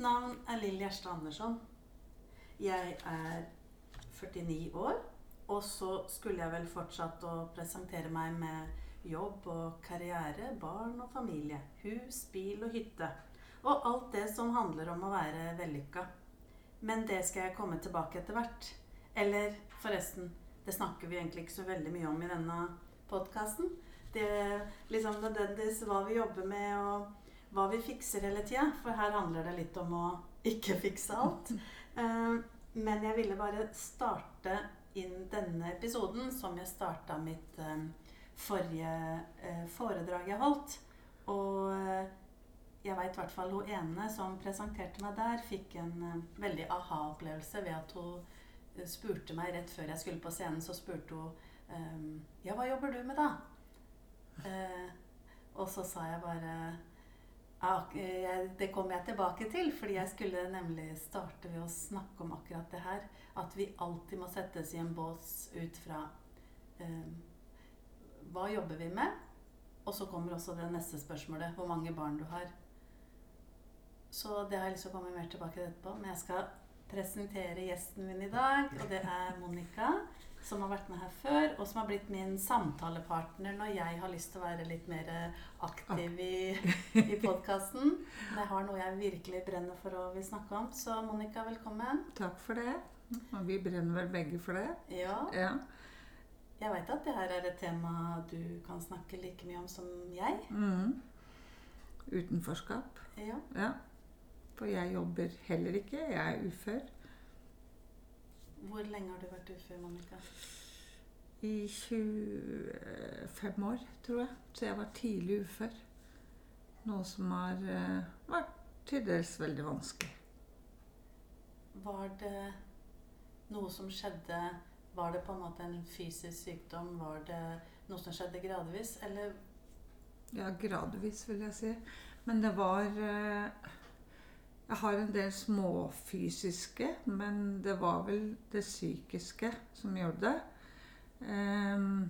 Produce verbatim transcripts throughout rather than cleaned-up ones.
navn er Lill Gjerstad Andersson. Jeg er førtini år, og så skulle jeg vel fortsatt å presentere meg med jobb og karriere, barn og familie, hus, bil og hytte, og alt det som handler om å være vellykket. Men det skal jeg komme tilbake etter hvert. Eller forresten, det snakker vi egentlig ikke så veldig mye om i denne podcasten. Det er liksom nødvendigvis hva vi jobber med og hva vi fikser hele tiden, for her handler det litt om å ikke fikse alt. Men jeg ville bare starte inn denne episoden som jeg startet mitt forrige foredrag jeg holdt. Og jeg vet i hvert fall hun ene som presenterte meg der fikk en veldig aha-opplevelse ved at hun spurte meg rett før jeg skulle på scenen, så spurte hun ja, hva jobber du med da? Og så sa jeg bare ja, det kommer jeg tilbake til, fordi jeg skulle nemlig starte ved å snakke om akkurat det her, at vi alltid må settes i en bås ut fra eh, hva jobber vi med, og så kommer også det neste spørsmålet, hvor mange barn du har. Så det har jeg lyst til å komme mer tilbake til etterpå, men jeg skal presentere gjesten min i dag, og det er Monica, som har vært med her før, og som har blitt min samtalepartner når jeg har lyst til å være litt mer aktiv i, i podcasten. Men jeg har noe jeg virkelig brenner for å vil snakke om. Så Monica, velkommen. Takk for det. Og vi brenner vel begge for det. Ja. Ja. Jeg vet at det her er et tema du kan snakke like mye om som jeg. Mm. Utenforskap. Ja. Ja. For jeg jobber heller ikke. Jeg er ufør. Hvor lenge har du vært ufør, Monica? I tjuefem år, tror jeg. Så jeg var tidlig ufør. Noe som har uh, vært til dels veldig vanskelig. Var det noe som skjedde, var det på en måte en fysisk sykdom? Var det noe som skjedde gradvis, eller? Ja, gradvis vil jeg si. Men det var... Uh, Jeg har en del småfysiske, men det var vel det psykiske som gjorde det. Um,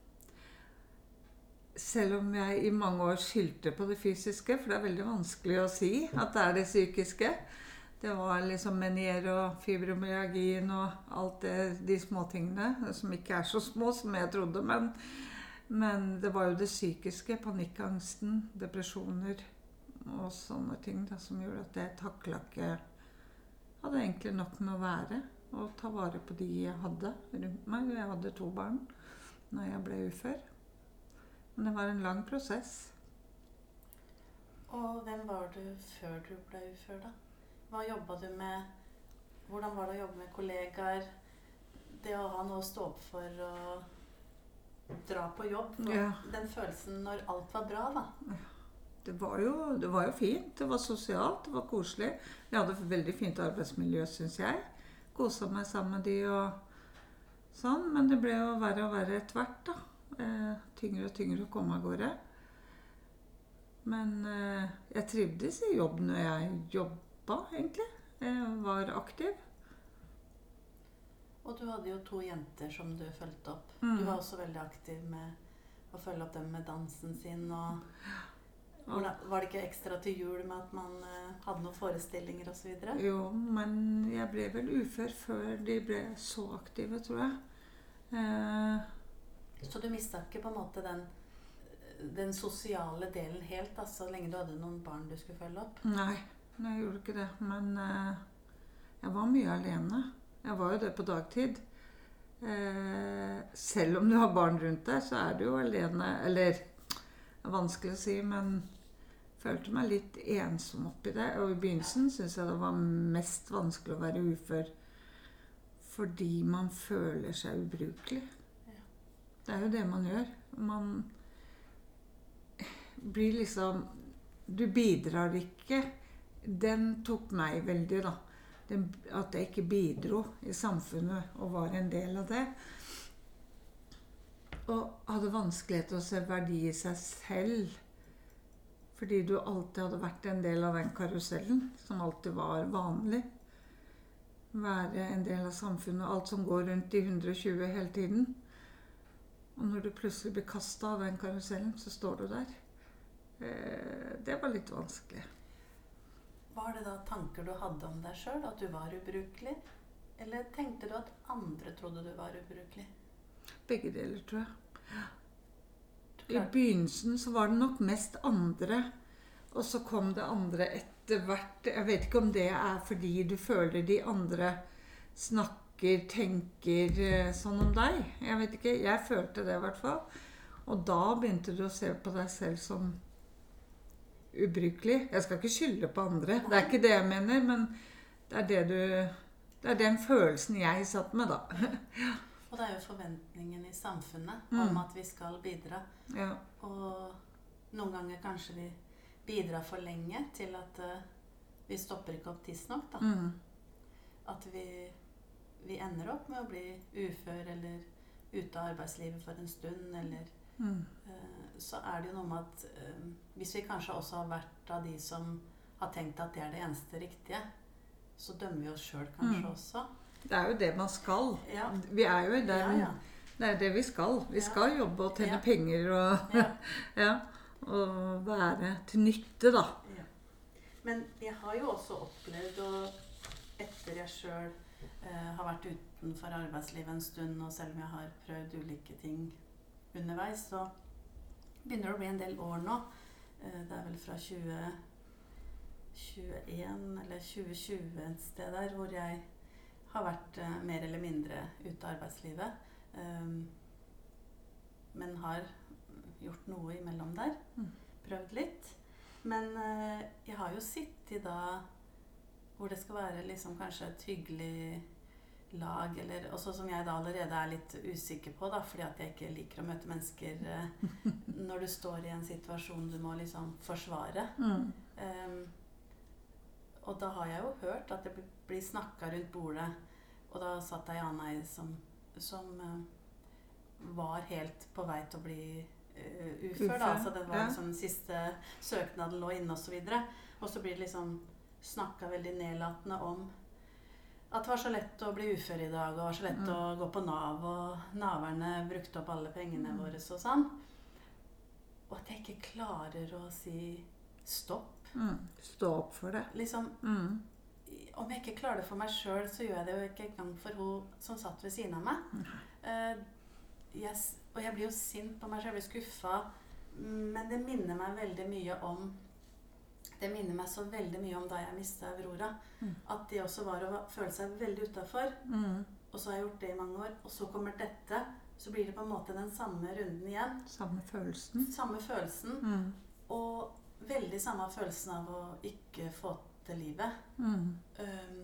selv om jeg i mange år skyldte på det fysiske, for det er veldig vanskelig å si at det er det psykiske. Det var liksom menier og fibromyalgien og alt det, de små tingene, som ikke er så små som jeg trodde, men, men det var jo det psykiske, panikkangsten, depresjoner, og sånne ting da, som gjorde at jeg taklet ikke hadde egentlig nok med å være og ta vare på de jeg hadde rundt meg. Jeg hadde to barn når jeg ble ufør. Men det var en lang prosess. Og hvem var du før du ble ufør da? Hva jobbet du med? Hvordan var det å jobbe med kollegaer? Det å ha noe å stå opp for og dra på jobb. Ja. Den følelsen når alt var bra da. Ja. Det var, jo, det var jo fint, det var sosialt, det var koselig. Vi hadde et veldig fint arbeidsmiljø, synes jeg. Koset meg sammen med de og sånn, men det ble jo verre og verre etter hvert da. Eh, tyngre og tyngre å komme av gårde. Men eh, jeg trivdes i jobb når jeg jobbet, egentlig. Jeg var aktiv. Og du hadde jo to jenter som du følte opp. Mm. Du var også veldig aktiv med å følge opp dem med dansen sin og... Var det ikke ekstra til jul med at man uh, hadde noen forestillinger og så videre? Jo, men jeg ble vel ufør før de ble så aktive, tror jeg. Eh, så du mistet ikke på en måte den, den sosiale delen helt, da, så lenge du hadde noen barn du skulle følge opp? Nei, jeg gjorde ikke det. Men eh, jeg var mye alene. Jeg var jo det på dagtid. Eh, selv om du har barn rundt deg, så er du jo alene. Eller, det er vanskelig å si, men jeg følte meg litt ensom oppi det. Og i begynnelsen synes jeg det var mest vanskelig å være ufør. Fordi man føler seg ubrukelig. Ja. Det er jo det man gjør. Man blir liksom... Du bidrar ikke. Den tok meg veldig da. Den, at jeg ikke bidro i samfunnet og var en del av det. Og hadde vanskelighet å se verdi i seg selv. Fordi du alltid hadde vært en del av den karusellen, som alltid var vanlig. Være en del av samfunnet, alt som går rundt i hundre og tjue hele tiden. Og når du plutselig blir kastet av den karusellen, så står du der. Eh, det var litt vanskelig. var det da tanker du hadde om deg selv, at du var ubrukelig? Eller tenkte du at andre trodde du var ubrukelig? Begge deler, tror jeg. I Klart. begynnelsen så var det nok mest andre, og så kom det andre etter hvert. Jeg vet ikke om det er fordi du føler de andre snakker, tenker eh, sånn om deg. Jeg vet ikke, jeg følte det i hvert fall. Og da begynte du å se på deg selv som ubrukelig. Jeg skal ikke skylde på andre, det er ikke det jeg mener, men det er det du, det er den følelsen jeg satt med da. Og det er jo forventningen i samfunnet Mm. om at vi skal bidra. Ja. Og noen ganger kanskje vi bidrar for lenge til at eh, vi stopper ikke opp tidsnok, da. Mm. At vi, vi ender opp med å bli ufør eller ute av arbeidslivet for en stund, eller Mm. eh, så er det jo noe med at eh, hvis vi kanskje også har vært av de som har tenkt at det er det eneste riktige, så dømmer vi oss selv kanskje Mm. også. Det er jo det man skal. Ja. Vi er jo i den, Ja, ja. det er det vi skal. Vi Ja. skal jobbe og tjene Ja. penger og, Ja. ja, og være til nytte da. Ja. Men jeg har jo også opplevd, og etter jeg selv eh, har vært utenfor arbeidslivet en stund, og selv om jeg har prøvd ulike ting underveis, så begynner det å bli en del år nå. Eh, det er vel fra tjue tjueen eller tjue tjue et sted der, hvor jeg har vært eh, mer eller mindre ute av arbeidslivet. Um, men har gjort noe imellom der. Mm. Prøvd litt. Men eh, jeg har jo sittet da hvor det skal være liksom kanskje et hyggelig lag, eller også som jeg da allerede er litt usikker på, da, fordi at jeg ikke liker å møte mennesker eh, når du står i en situasjon du må liksom forsvare. Mm. Um, og da har jeg jo hørt at det bl- blir snakket rundt bordet, og da satt ei Anna som, som eh, var helt på vei til å bli eh, ufør, da. Ufør, Altså det var ja. liksom den siste søknaden lå inne, og så videre. Og så blir det liksom snakket veldig nedlatende om at det var så lett å bli ufør i dag, og det var så lett Mm. å gå på Nav, og naverne brukte opp alle pengene Mm. våre og sånn. Og at jeg ikke klarer å si stopp. Mm. Stå opp for det. Liksom, Mm. om jeg ikke klarer det for meg selv, så gjør jeg det jo ikke engang for hun som satt ved siden av meg. Eh, jeg, s- og jeg blir jo sint på meg selv, jeg blir skuffet, men det minner meg veldig mye om det minner meg så veldig mye om da jeg mistet Aurora. Mm. At det også var å føle seg veldig utenfor. Mm. Og så har jeg gjort det i mange år. Og så kommer dette. Så blir det på en måte den samme runden igjen. Samme følelsen. Samme følelsen. Mm. Og veldig samme følelsen av å ikke få til livet. Mm. Um,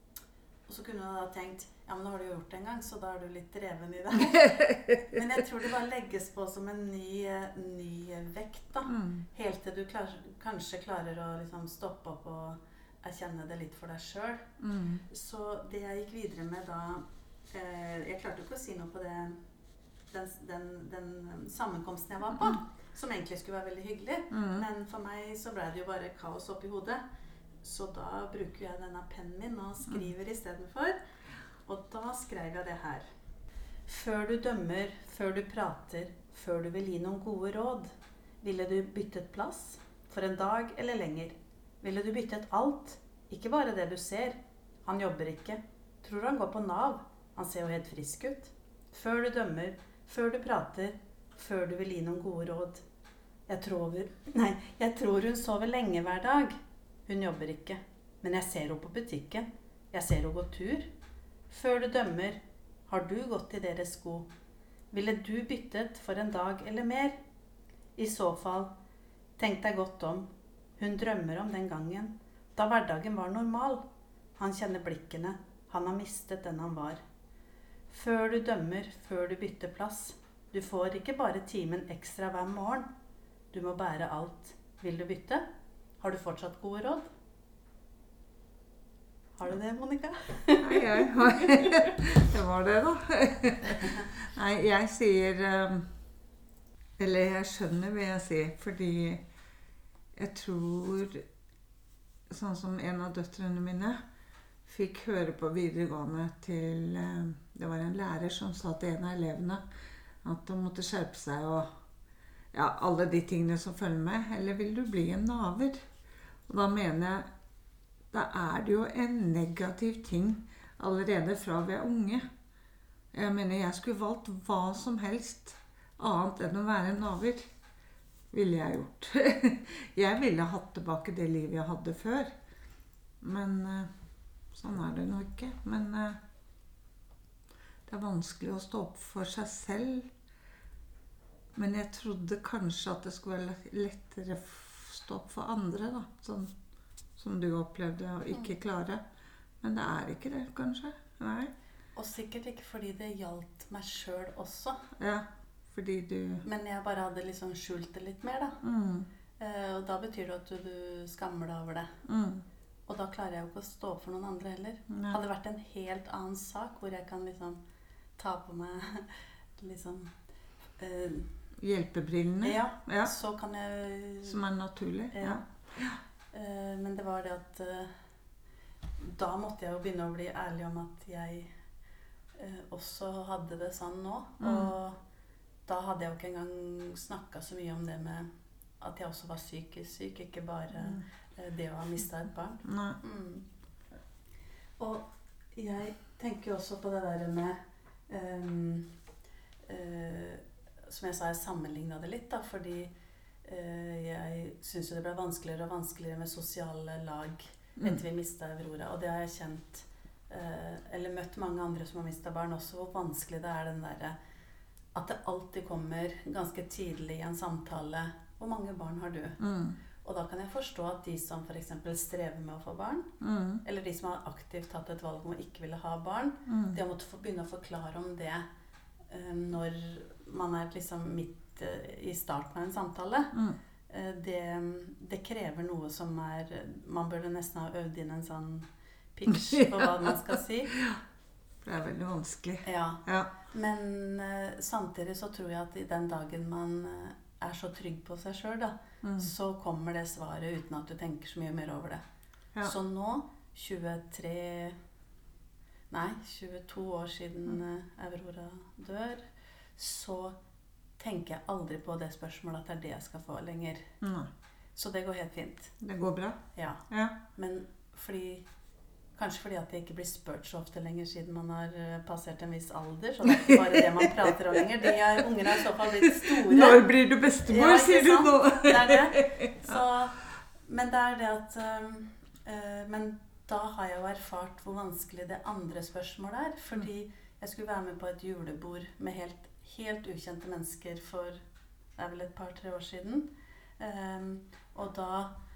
og så kunne man da tenkt, ja, men nå har du jo gjort det en gang, så da er du litt dreven i det. Men jeg tror det bare legges på som en ny, eh, ny vekt, da. Mm. Helt til du klar, kanskje klarer å liksom stoppe opp og erkjenne det litt for deg selv. Mm. Så det jeg gikk videre med da, eh, jeg klarte jo ikke å si noe på det, den, den, den sammenkomsten jeg var på, som egentlig skulle være veldig hyggelig. Mm. Men for meg så ble det jo bare kaos oppi hodet. Så da bruker jeg denne pennen min og skriver i stedet for. Og da skrev jeg det her. Før du dømmer, før du prater, før du vil gi noen gode råd, ville du byttet plass? For en dag eller lenger? Ville du byttet alt? Ikke bare det du ser. Han jobber ikke. Tror han går på Nav. Han ser jo helt frisk ut. Før du dømmer, før du prater, før du vil gi noen gode råd. Jeg tror, nei, jeg tror hun sover lenge hver dag. Hun jobber ikke, men jeg ser henne på butikken. Jeg ser henne gå tur. Før du dømmer, har du gått i deres sko? Ville du byttet for en dag eller mer? I så fall, tenk deg godt om. Hun drømmer om den gangen, da hverdagen var normal. Han kjenner blikkene, han har mistet den han var. Før du dømmer, før du bytter plass. Du får ikke bare timen ekstra hver morgen. Du må bære alt. Vil du bytte? Har du fortsatt gode råd? Har du det, Monica? Nei, jeg har Det var det, da. Nei, jeg sier um, Eller jeg skjønner hva jeg sier, fordi jeg tror Sånn som en av døtrene mine fikk høre på videregående til um, Det var en lærer som sa til en av elevene at han måtte skjerpe seg og ja, alle de tingene som følger med. Eller vil du bli en naver? Og da mener jeg da er det jo en negativ ting allerede fra vi er unge. Jeg mener, jeg skulle valgt hva som helst annet enn å være naver, ville jeg gjort. Jeg ville hatt tilbake det livet jeg hadde før. Men eh, sånn er det nå ikke. Men eh, det er vanskelig å stå opp for seg selv. Men jeg trodde kanskje at det skulle være lettere å stå opp for andre, da. Sånn som du opplevde å ikke klare. Men det er ikke det, kanskje. Nei. Og sikkert ikke fordi det gjaldt meg selv også. Ja, fordi du... Men jeg bare hadde liksom skjult det litt mer, da. Mm. Eh, og da betyr det at du, du skammer deg over det. Mm. Og da klarer jeg jo ikke å stå opp for noen andre heller. Nei. Hadde det vært en helt annen sak, hvor jeg kan liksom ta på meg liksom... Eh, Hjelpebrillene. ja, Ja. så kan jeg... Som er naturlig. Ja. Ja. Eh, men det var det at eh, da måtte jeg jo begynne å bli ærlig om at jeg eh, også hadde det sånn nå. Mm. Og da hadde jeg jo ikke engang snakket så mye om det med at jeg også var psykisk syk, ikke bare Mm. eh, det å ha mistet et barn. Nei. Mm. Og jeg tenker jo også på det der med ehm, eh, som jeg sa, jeg sammenlignet det litt da, fordi eh, jeg synes jo det ble vanskeligere og vanskeligere med sosiale lag Mm. etter vi mistet Aurora. Og det har jeg kjent, eh, eller møtt mange andre som har mistet barn også, hvor vanskelig det er den der, at det alltid kommer ganske tidlig i en samtale, hvor mange barn har du? Mm. Og da kan jeg forstå at de som for eksempel strever med å få barn, Mm. eller de som har aktivt tatt et valg om å ikke ville ha barn, Mm. de har måttet få begynne å forklare om det eh, når man er liksom midt eh, i starten av en samtale. Mm. Eh, det, det krever noe som er... Man burde nesten ha øvd inn en sånn pitch på hva man skal si. Det er veldig vanskelig. Ja. Ja. Men eh, samtidig så tror jeg at i den dagen man eh, er så trygg på seg selv, da, Mm. så kommer det svaret uten at du tenker så mye mer over det. Ja. Så nå, tjuetre... Nei, tjueto år siden eh, Aurora dør, så tenker jeg aldri på det spørsmålet at det er det jeg skal få lenger. Nei. Så det går helt fint. Det går bra. Ja. Ja. Men fordi... Kanskje fordi at det ikke blir spurt så ofte lenger siden man har eh, passert en viss alder, så det er ikke bare det man prater om lenger. De er, ungene er i så fall blitt store. Når blir du bestemor, Ja, ikke sier du sant? nå. Det er det. Så, men det er det at um, uh, Men da har jeg jo erfart hvor vanskelig det andre spørsmålet er. Fordi jeg skulle være med på et julebord med helt, helt ukjente mennesker for det er vel et par-tre år siden. Um, og da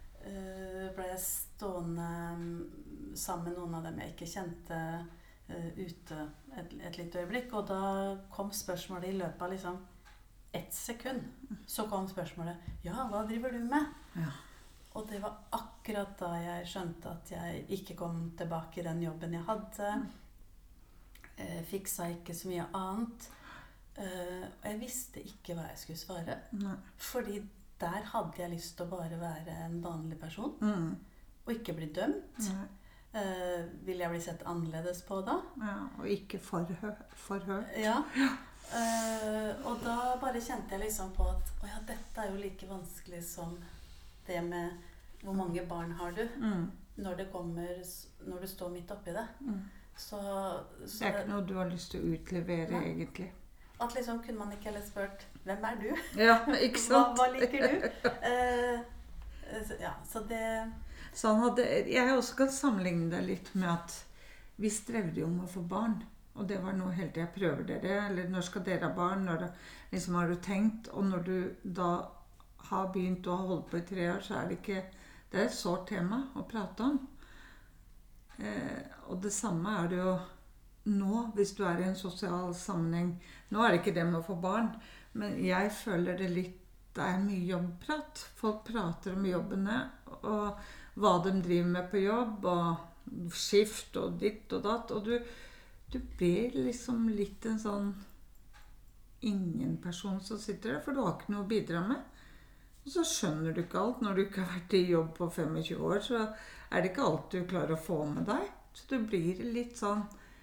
uh, ble jeg stående um, sammen med noen av dem jeg ikke kjente uh, ute et, et lite øyeblikk. Og da kom spørsmålet i løpet av liksom ett sekund. Så kom spørsmålet, ja, hva driver du med? Ja. Og det var akkurat da jeg skjønte at jeg ikke kom tilbake i den jobben jeg hadde. Eh, fiksa ikke så mye annet. Eh, og jeg visste ikke hva jeg skulle svare. Nei. Fordi der hadde jeg lyst til å bare være en vanlig person. Mm. Og ikke bli dømt. Nei. Eh, vil jeg bli sett annerledes på da? Ja, og ikke forhø forhørt. Ja. Eh, og da bare kjente jeg liksom på at å ja, dette er jo like vanskelig som det med hvor mange barn har du Mm. når det kommer, s- når du står midt oppi det. Mm. Så, så Det er ikke noe du har lyst til å utlevere, Nei. egentlig. at liksom kunne man ikke heller spurt, hvem er du? Ja, ikke Hva, sant? hva liker du? Eh, eh, ja, så det... Så han hadde, jeg også kan sammenligne det litt med at vi strevde jo med å få barn. Og det var noe helt til jeg prøver dere, eller når skal dere ha barn, når det, liksom har du tenkt, og når du da har begynt å holde på i tre år, så er det ikke, det er et sårt tema å prate om. Eh, og det samme er det jo nå, hvis du er i en sosial sammenheng. Nå er det ikke det med å få barn, men jeg føler det litt, det er mye jobbprat. Folk prater om jobbene, og hva de driver med på jobb, og skift og ditt og datt, og du, du blir liksom litt en sånn ingen person som sitter der, for du har ikke noe å bidra med. Og så skjønner du ikke alt. Når du ikke har vært i jobb på tjuefem år, så er det ikke alt du klarer å få med deg. Så du blir litt sånn,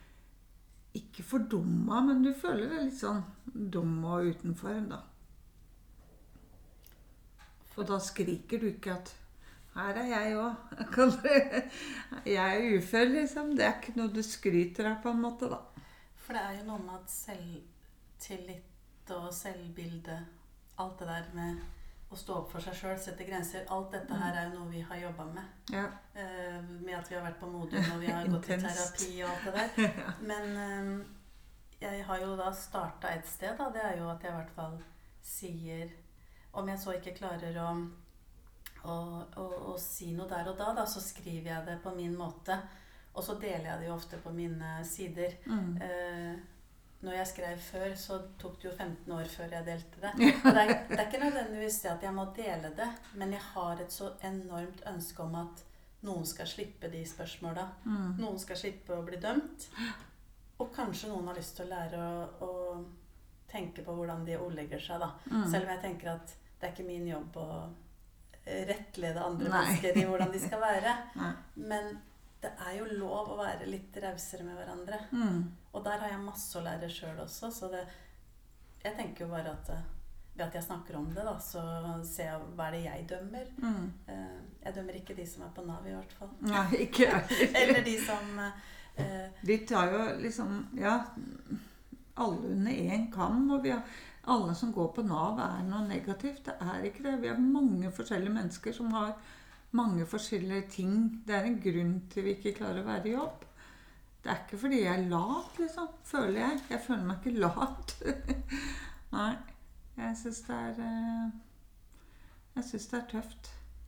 ikke fordumma, men du føler deg litt sånn dum og utenfor da. Og da skriker du ikke at her er jeg også. Jeg er ufør, liksom. Det er ikke noe du skryter av på en måte, da. For det er jo noe med at selvtillit og selvbilde, alt det der med å stå opp for seg selv, sette grenser, alt dette her er jo noe vi har jobbet med. Ja. Uh, med at vi har vært på Modum, og vi har gått i terapi og alt det der. Ja. Men um, jeg har jo da startet et sted, da. Det er jo at jeg i hvert fall sier, om jeg så ikke klarer å, å, å, å si noe der og da, da, så skriver jeg det på min måte. Og så deler jeg det jo ofte på mine sider. Mm. Uh, når jeg skrev før, så tok det jo femten år før jeg delte det. Og det er, det er ikke nødvendigvis det at jeg må dele det, men jeg har et så enormt ønske om at noen skal slippe de spørsmålene. Mm. Noen skal slippe å bli dømt. Og kanskje noen har lyst til å lære å, å tenke på hvordan de ordlegger seg, da. Mm. Selv om jeg tenker at det er ikke min jobb å rettlede andre Nei. mennesker i hvordan de skal være. Nei. Men det er jo lov å være litt rausere med hverandre. Mm. Og der har jeg masse å lære selv også, så det, jeg tenker jo bare at ved at jeg snakker om det, da, så ser jeg hva er det jeg dømmer. Mm. Uh, jeg dømmer ikke de som er på Nav i hvert fall. Nei, ikke jeg. Eller de som... Uh, de tar jo liksom, ja, alle under en kam, og vi har, alle som går på Nav er noe negativt. Det er ikke det. Vi har mange forskjellige mennesker som har mange forskjellige ting. Det er en grunn til vi ikke klarer å være i jobb. Det er ikke fordi jeg er lat, liksom, føler jeg. Jeg føler meg ikke lat. Nei, jeg synes det er, jeg synes det er tøft.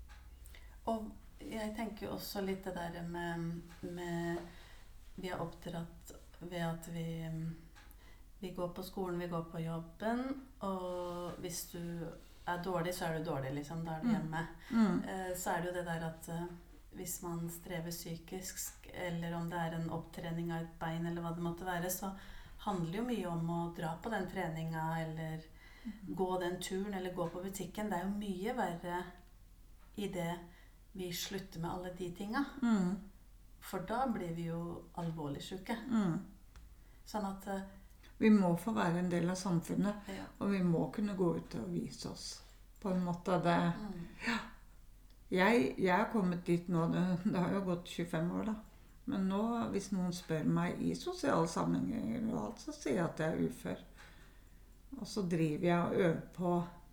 Og jeg tenker også litt det der med, med vi er oppdratt ved at vi, vi går på skolen, vi går på jobben, og hvis du er dårlig, så er du dårlig, liksom, da er du hjemme. Mm. Uh, så er det jo det der at uh, hvis man strever psykisk, eller om det er en opptrening av et bein, eller hva det måtte være, så handler det jo mye om å dra på den treninga, eller mm. gå den turen, eller gå på butikken. Det er jo mye verre i det vi slutter med alle de tinga. Mm. For da blir vi jo alvorlig syke. Mm. Sånn at uh, vi må få være en del av samfunnet, ja. Og vi må kunne gå ut og vise oss på en måte. Det, mm. ja. jeg, jeg har kommet dit nå, det, det har jo gått tjuefem år da. Men nå, hvis noen spør meg i sosiale sammenhenger og alt, så sier jeg at jeg er ufør. Og så driver jeg og øver på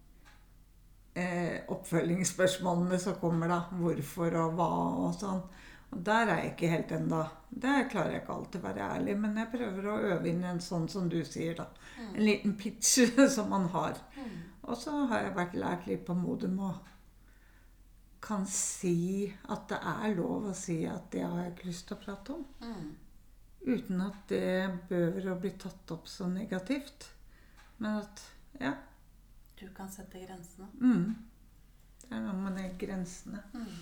eh, oppfølgingsspørsmålene som kommer da. Hvorfor og hva og sånn. Og der er jeg ikke helt enda. Der klarer jeg ikke alltid å være ærlig, men jeg prøver å øve inn en sånn som du sier da. Mm. En liten pitch som man har. Mm. Og så har jeg vært lært litt på Modum og kan si at det er lov å si at det har jeg ikke lyst til å prate om. Mm. Uten at det bør å bli tatt opp så negativt. Men at, ja. Du kan sette grensene. Mm. Det er noe med de grensene. Mm.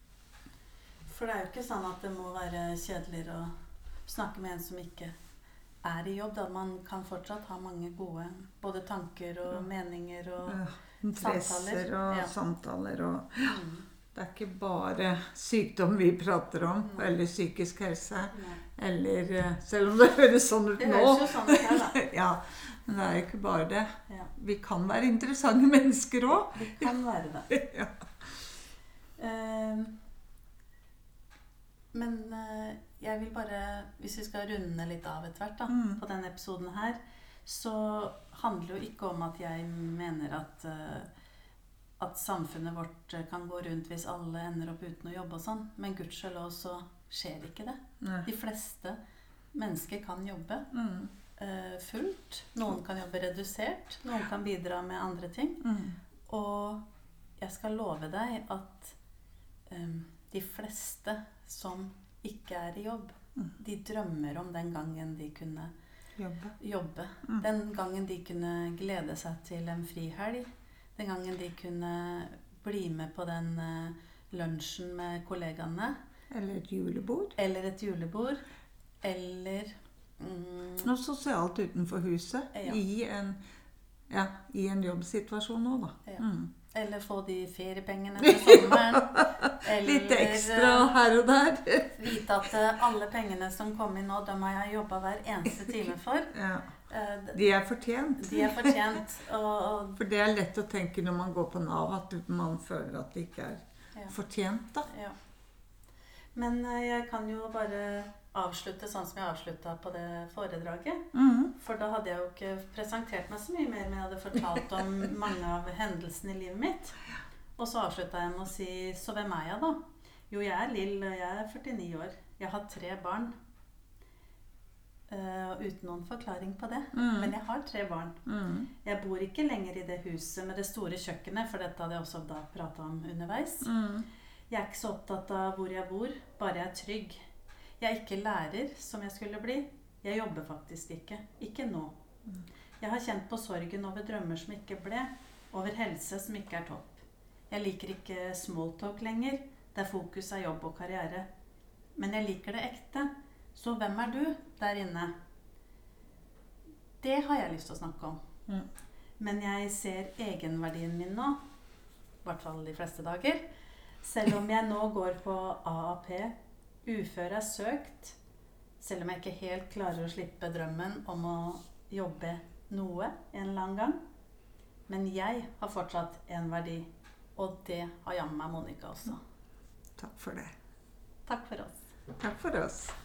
For det er jo ikke sånn at det må være kjedeligere å snakke med en som ikke er i jobb. Da man kan fortsatt ha mange gode både tanker og ja. Meninger og ja, interesser og ja. Samtaler. Og, ja. Mm. Det er ikke bare sykdom vi prater om, mm. eller psykisk helse. Mm. Eller, selv om det høres sånn ut det nå. Det høres jo sånn ut her, da. Ja, men det er ikke bare det. Ja. Vi kan være interessante mennesker også. Vi kan være det. Ja. Uh, Men uh, jeg vil bare, hvis vi skal runde litt av etter hvert da, mm. på denne episoden her, så handler det jo ikke om at jeg mener at, uh, at samfunnet vårt kan gå rundt hvis alle ender opp uten å jobbe og sånn. Men gudskjelov så skjer ikke det. Nei. De fleste mennesker kan jobbe mm. uh, fullt. Noen kan jobbe redusert. Noen kan bidra med andre ting. Mm. Og jeg skal love deg at um, de fleste som ikke er i jobb, mm. de drømmer om den gangen de kunne jobbe. jobbe. Mm. Den gangen de kunne glede seg til en frihelg. Den gangen de kunne bli med på den uh, lunsjen med kollegaene. Eller et julebord. Eller et julebord. Eller mm, noe sosialt utenfor huset. Ja. I, en, ja, I en jobbsituasjon nå da. Ja. Mm. Eller få de feriepengene til sommeren. Eller litt ekstra her og der. Vite at alle pengene som kom inn nå, dem har jeg jobbet hver eneste time for. Ja. De er fortjent. De er fortjent. Og, og for det er lett å tenke når man går på Nav, at man føler at det ikke er Ja. Fortjent, da. Ja. Men eh, jeg kan jo bare avslutte sånn som jeg avsluttet på det foredraget. Mm. For da hadde jeg jo ikke presentert meg så mye mer, men jeg hadde fortalt om mange av hendelsene i livet mitt. Og så avsluttet jeg med å si, så hvem er jeg da? Jo, jeg er Lill, og jeg er førtini år. Jeg har tre barn. Uh, uten noen forklaring på det. Mm. Men jeg har tre barn. Mm. Jeg bor ikke lenger i det huset med det store kjøkkenet, for dette hadde jeg også da pratet om underveis. Mm. Jeg er ikke så opptatt av hvor jeg bor, bare jeg er trygg. Jeg er ikke lærer som jeg skulle bli. Jeg jobber faktisk ikke. Ikke nå. Jeg har kjent på sorgen over drømmer som ikke ble, over helse som ikke er topp. Jeg liker ikke smalltalk lenger, der fokus er jobb og karriere. Men jeg liker det ekte. Så hvem er du der inne? Det har jeg lyst til å snakke om. Mm. Men jeg ser egenverdien min nå, i hvert fall de fleste dager, selv om jeg nå går på A A P, ufør er søkt, selv om jeg ikke helt klarer å slippe drømmen om å jobbe noe en eller annen gang. Men jeg har fortsatt en verdi, og det har jammen meg Monica også. Takk for det. Takk for oss. Takk for oss.